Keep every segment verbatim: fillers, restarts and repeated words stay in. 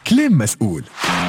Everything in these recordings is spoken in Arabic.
كلام مسؤول.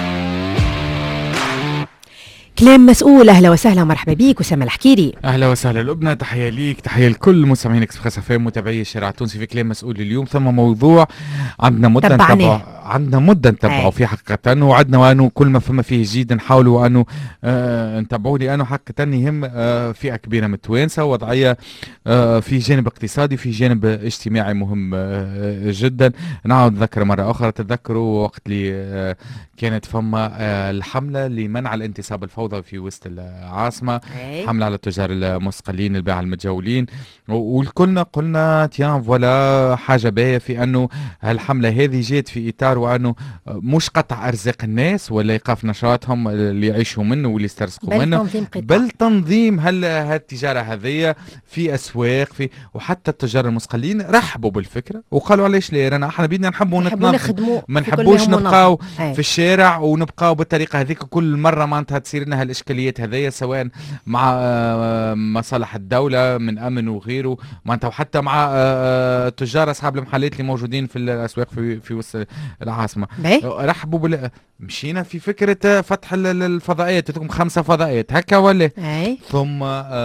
كلام مسؤول. اهلا وسهلا ومرحبا بيك اسامه الحكيري. اهلا وسهلا لبنى، تحيه ليك، تحيه لكل مستمعين اكسبريس اف ام متابعي الشارع التونسي في كلام مسؤول. اليوم ثم موضوع عندنا مده نتبعه، عندنا مده نتبعه فيه حقيقه، وعدنا وانه كل ما فما فيه جديد نحاولوا انه آه نتبعوا، لانه حقيقه يهم آه فئه كبيره من التوانسه، وضعيه آه في جانب اقتصادي في جانب اجتماعي مهم آه جدا. نعاود نذكر مره اخرى، تذكروا وقت اللي آه كانت فما آه الحمله لمنع الانتصاب الفوضوي في وسط العاصمه، حمله على التجار المستقلين الباعة المتجولين، والكلنا قلنا تيان فوالا حاجه باهيه في انه هالحمله هذه جات في اطار وانه مش قطع ارزاق الناس ولا ايقاف نشاطهم اللي يعيشوا منه واللي يسترزقوا منه، بل تنظيم هال هالتجاره هذه في اسواق في، وحتى التجار المستقلين رحبوا بالفكره وقالوا علاش لا، رانا احنا بدنا نحبوا نتنظموا، ما نحبوش نبقاو في الشارع ونبقاو بالطريقه هذيك كل مره معناتها تصير لنا هالاشكاليات هذيا، سواء مع مصالح الدوله من امن وغيره معناتها، وحتى مع تجار اصحاب المحلات اللي موجودين في الاسواق في في وسط العاصمه. رحبوا بال مشينا في فكره فتح الفضائيات، تكون خمسه فضائيات هكا ولا أي. ثم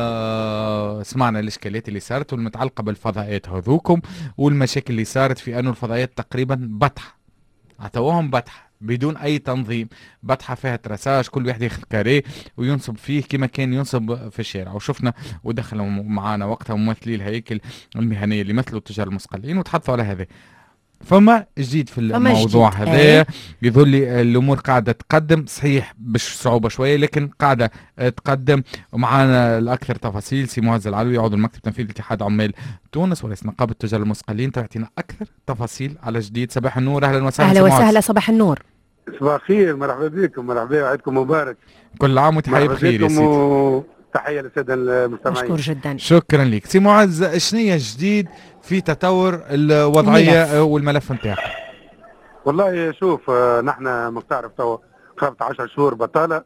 آه سمعنا الاشكاليات اللي صارت والمتعلقه بالفضائيات هذوكم، والمشاكل اللي صارت في انه الفضائيات تقريبا بطحه، عطوهم بطحه بدون اي تنظيم، بطحه فيها تراساج، كل واحد ياخذ كاريه وينصب فيه كما كان ينصب في الشارع، وشفنا ودخلوا معنا وقتها ممثلي الهياكل المهنيه اللي مثلوا التجار المستقلين وتحدثوا على هذا. فما جديد في الموضوع هذا، يظل لي الامور قاعده تقدم، صحيح بصعوبه شويه لكن قاعده تقدم. ومعنا الاكثر تفاصيل سي معز العلوي، عضو المكتب التنفيذي لاتحاد عمال تونس ورئيس نقابه التجار المستقلين، تعطينا اكثر تفاصيل على جديد. صباح النور، اهلا وسهلا. اهلا وسهلا، صباح النور. صباح الخير، مرحبا بكم، مرحبا، عيدكم مبارك. كل عام وتحيه بخير يا سيدي. تحيه للساده المستمعين. مشكور جدا. شكرا لك سي معز. شنو جديد في تطور الوضعيه الملف. والملف نتاعك؟ والله شوف، نحن ما بتعرف تو قرابه عشر شهور بطاله،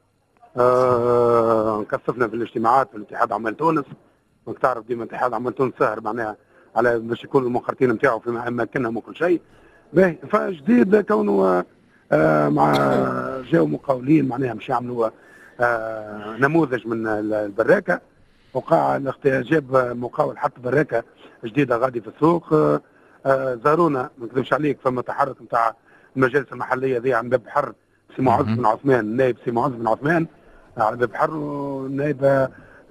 آه كثفنا في الاجتماعات في الاتحاد عمال تونس، ما بتعرف ديما اتحاد عمال تونس سهر معناها على باش يكونوا المنخرطين نتاعو في اماكنهم وكل شيء. باهي فجديد كونه آه مع جاو مقاولين معناها مش يعملوا آه نموذج من البراكه، وقع الاحتجاب مقاول حط براكه جديده غادي في السوق. آه آه زارونا ما نكذبش عليك، فما تحرك نتاع المجالس المحليه ذي عن باب بحر، سي معز بن عثمان، النائب سي معز بن عثمان على باب بحر، والنائبه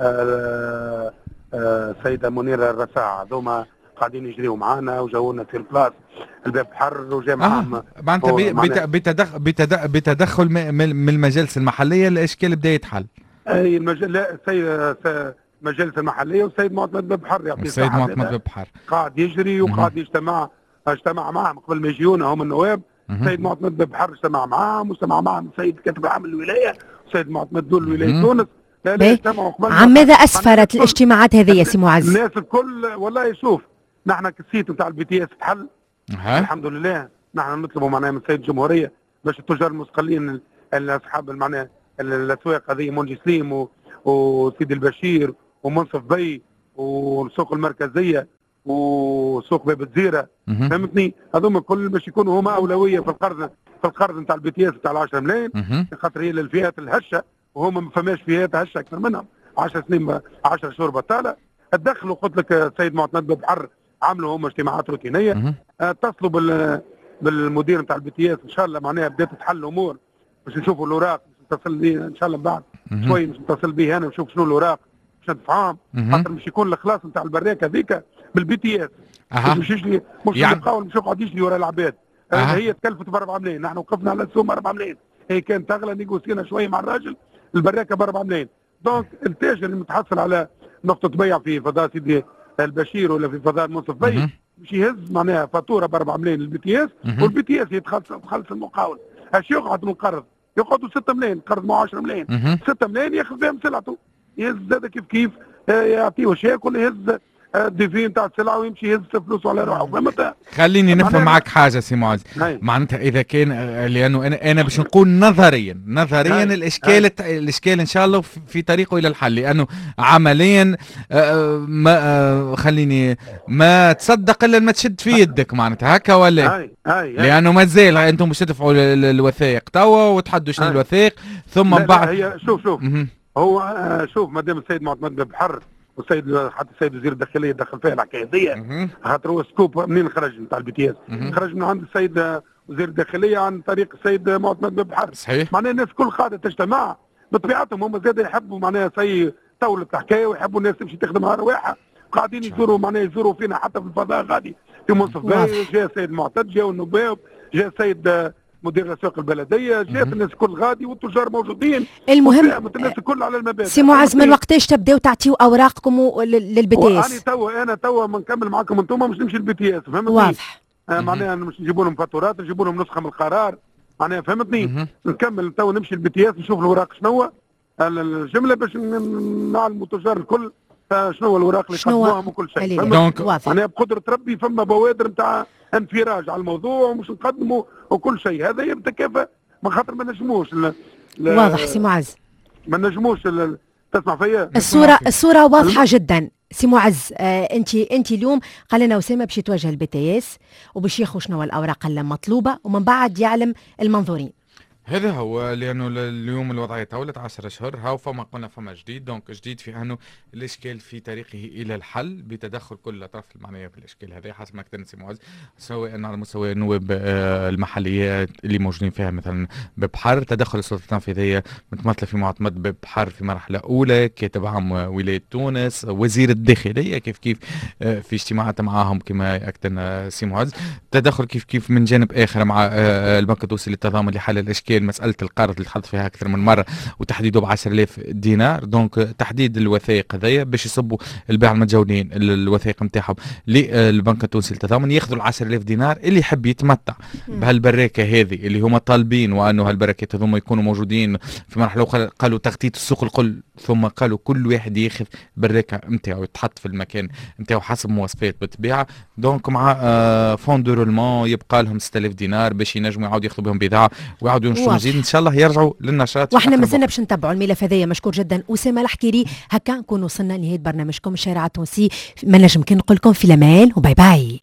آه آه السيده منيره الرساع، هذوما قاعدين يجريوا معانا وجاونا في البلاص الباب بحر وجا معاهم. آه معناتها بتدخل بتدخل, بتدخل من المجالس المحليه الاشكال بدا يتحل. اي المجال لا السيد المجالس المحليه والسيد معتمد باب بحر يعطيه السيد معتمد باب بحر قاعد يجري وقاعد يجتمع اجتمع معهم قبل ما يجيونا هم النواب. السيد معتمد باب بحر اجتمع معهم، واجتمع معهم السيد كاتب العام الولايه والسيد معتمد دول ولايه تونس. لا لا اجتمعوا قبل. عن ماذا اسفرت الاجتماعات هذه يا سي معز؟ الناس الكل والله شوف، نحن كسيت نتاع البي تي اس تحل الحمد لله. نحن نطلبوا معناها من السيد الجمهوريه باش التجار المستقلين اصحاب معناها الاسواق هذه منجي سليم وسيدي البشير ومنصف بي والسوق المركزيه وسوق باب الزيره، فهمتني؟ هذوما كل باش يكونوا هما اولويه في القرض في القرض نتاع البي تي اس نتاع عشرة ملايين، خاطر هي للفئات الهشه وهما ما فماش فئات هشه اكثر منهم. عشر سنين عشر شهور بطاله. تدخلوا قلت لك السيد معتمد باب بحر، عملوا هم اجتماعات روتينيه، اتصلوا بال بالمدير نتاع البي تي اس ان شاء الله معناها بدات تتحل الامور باش نشوفوا الاوراق، نتصل بيه ان شاء الله بعد شوي مش نتصل بيه انا ونشوف شنو الاوراق باش ندفعهم، خاطر مش يكون الخلاص نتاع البراكه هذيك بالبي تي اس. مش يجري مش يعني يبقاو مش يقعد يجري ورا العباد. أه. هي تكلفت ب أربعة ملايين، نحن وقفنا على السوم أربعة ملايين، هي كانت تغلى نيغوسينا شويه مع الراجل، البراكه ب أربعة ملايين. دونك التاجر المتحصل على نقطه بيع في فضاء سيدي البشير ولا في فضاء منصف بي مش يهز معناها فاتوره ب أربعة ملايين للبي تي اس، والبي تي اس يتخلص تخلص المقاول. اش يقعد من القرض؟ يقعدوا ستة ملايين، قرض معه عشرة ملايين، ستة ملايين ياخذ فيهم سلعته، يهز زاد كيف كيف يعطيه شيك ولا يهز الديفي نتاع السلعه ويمشي يهز فلوسه على روحه. فهمت؟ خليني نفهم معك حاجه سي معز، معناتها اذا كان لانه انا انا باش نقول نظريا نظريا هاي. الاشكال هاي. الاشكال ان شاء الله في طريقه الى الحل، لانه عمليا ما خليني ما تصدق الا ما تشد في يدك معناتها هكا ولا؟ هاي. هاي. لانه مازال انتم باش تدفعوا الوثائق توا وتحدوا شنو الوثائق ثم من بعد. هي شوف شوف م- هو شوف مادام السيد معتمد بحر والسيد حتى السيد وزير الداخليه دخل فيها الحكايه هذيا، خاطر هو سكوب منين خرج نتاع البي تي اس؟ خرج من عند السيد وزير الداخليه عن طريق السيد معتمد بحر. صحيح. معناها الناس كل قاعده تجتمع بطبيعتهم، هم زاد يحبوا معناها سي طاوله الحكايه ويحبوا الناس تمشي تخدمها رواحها، قاعدين يزوروا معناها يزوروا فينا حتى في الفضاء غادي في منصف باي، جاء السيد معتد، جاء النواب، جاء السيد مدير الاسواق البلديه، جات الناس الكل غادي والتجار موجودين. المهم الناس الكل على المبادئ. سي معز من وقتاش تبداو تعطيو اوراقكم للبي تي اس؟ انا توا انا توا ما نكمل معاكم انتم مش نمشي للبي تي اس، فهمتني؟ واضح. آه معناها مش نجيبوا لهم فاتورات، نجيبوا لهم نسخه من القرار، معناها فهمتني؟ نكمل توا نمشي للبي تي اس نشوف الوراق شنو الجمله باش نعلموا التجار الكل شنو الوراق اللي قدموهم وكل شيء. دونك معناها بقدره ربي فما بوادر نتاع انفراج على الموضوع ومش نقدموا وكل شيء، هذا يبدا كيف ما خاطر ما نجموش. واضح سي معز، ما نجموش تسمع فيا. الصوره الصوره واضحه جدا سي معز. آه انت انت اليوم قال لنا اسامه باش يتوجه البي تي اس وباش ياخذ شنو الاوراق المطلوبه ومن بعد يعلم المنظورين. هذا هو، لانه اليوم الوضعيه تولت عشرة اشهر، هاو فما قلنا فما جديد، دونك جديد في انه الاشكال في طريقه الى الحل بتدخل كل الاطراف المعنيه في الاشكال هذا حسب ما كتبنا سي معز، سواء على مستوى النواب المحليات اللي موجودين فيها مثلا ببحر، تدخل السلطه التنفيذيه متمثله في معتمد ببحر في مرحله اولى، كاتب عام ولايه تونس، وزير الداخليه كيف كيف في اجتماعات معاهم كما اكدنا سي معز، تدخل كيف كيف من جانب اخر مع البنك التونسي للتضامن لحل الاشكال، مسألة القرض اللي تحدث فيها أكثر من مرة وتحديده ب عشرة آلاف دينار، دونك تحديد الوثائق هذيا باش يصبوا البيع المتجولين الوثائق نتاعهم للبنك التونسي للتضامن، ياخذوا ال عشرة آلاف دينار اللي يحب يتمتع بهالبراكة هذه اللي هما طالبين، وأنه هالبراكات هذوما يكونوا موجودين في مرحلة أخرى. قالوا تغطية السوق الكل، ثم قالوا كل واحد ياخذ براكة نتاعو يتحط في المكان نتاعو حسب مواصفات بالطبيعة، دونك مع آه فون دو رولمون يبقى لهم ستة آلاف دينار باش ينجموا يعاودوا ياخذوا بهم بضاعة ويعاودوا ينشروا جديد ان شاء الله يرجعوا للنشاط. واحنا مازلنا باش نتبعوا الملف هذايا. مشكور جدا اسامه الحكيري. هكا نكون وصلنا لنهايه برنامجكم الشارع التونسي. ما نجم كان نقول لكم في الامان وباي باي.